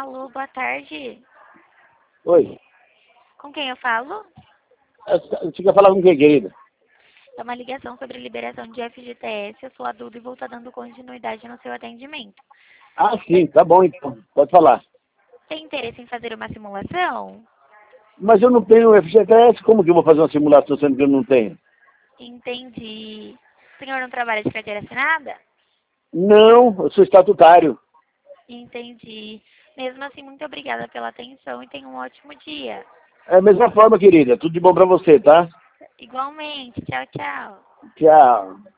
Alô, boa tarde. Oi. Com quem eu falo? Você quer falar com quem, querida? É uma ligação sobre liberação de FGTS. Eu sou a Duda e vou estar dando continuidade no seu atendimento. Ah, sim, tá bom então. Pode falar. Tem interesse em fazer uma simulação? Mas eu não tenho FGTS, como que eu vou fazer uma simulação sendo que eu não tenho? Entendi. O senhor não trabalha de carteira assinada? Não, eu sou estatutário. Entendi. Mesmo assim, muito obrigada pela atenção e tenha um ótimo dia. É a mesma forma, querida. Tudo de bom pra você, tá? Igualmente. Tchau, tchau. Tchau.